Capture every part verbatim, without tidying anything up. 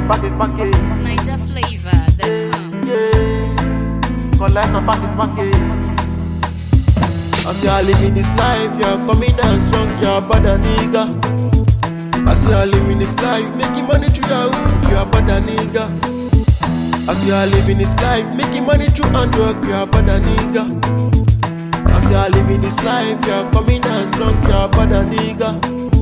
package, package. Niger flavor dot com. Yeah, collect na package, package. As you are living this life, you are coming down strong, you are bad a nigga. As you are living this life, making money through your womb, you are bad a nigga. As you are living this life, making money through and drug, you are bad a nigga. As you are living this life, you are coming down strong, you are bad a nigga.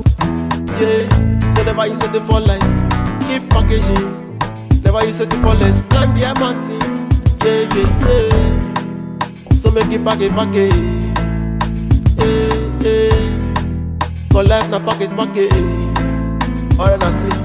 Yeah, so never you settle for less, keep packaging. Never you settle for less, climb the mountain. Yeah, yeah, yeah. So make it package, package. Yeah, yeah. Collect na package, package. Alright, I see.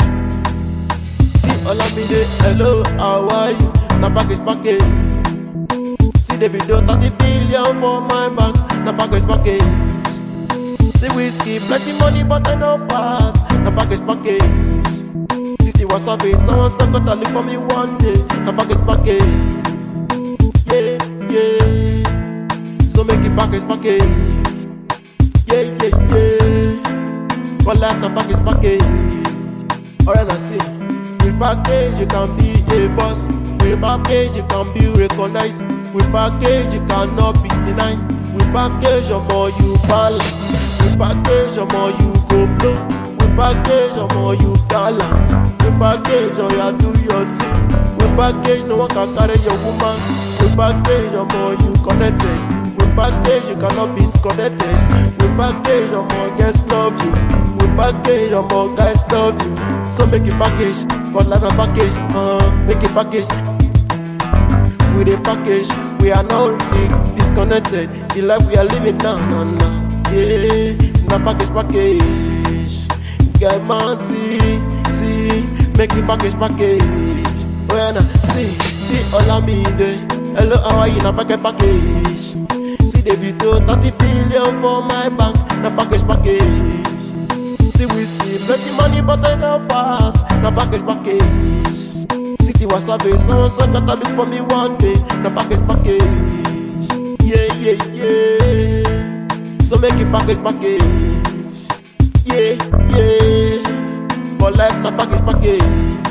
See all of me there. Hello, how are you? Na package, package. See the video, thirty billion for my bank. Na package, package. See whiskey, plenty money, but I no fat. Na package, package. See the wasabi, someone still got to look for me one day. Na package, package. Yeah, yeah. So make it package, package. Yeah, yeah, yeah. Collect na package, package. Alright, I see. With package, you can be a boss. With package, you can be recognized. With package, you cannot be denied. With package, the more you balance. With package, the more you go blow. With package, the more you balance. With package, oh yeah, do your thing. With package, no one can carry your woman. With package, the more you connected. With package, you cannot be disconnected. With package, the more guys love you. With package, the more guys love you. So make it package, call like a package. Uh, make it package. With a package, we are not really disconnected. The life we are living now, no, no. Yeah, na package, package. Get man, see, see, make it package, package. When I see, see all of me there. Hello, how are you? Na package, package. See the video, thirty billion for my bank. Na package, package. See whiskey, plenty money, but I no fat. Na package, package. See the wasabi, someone so got to look for me one day. Na package, package. Yeah, yeah, yeah. So make it package, package. Yeah, yeah. For life, na package, package.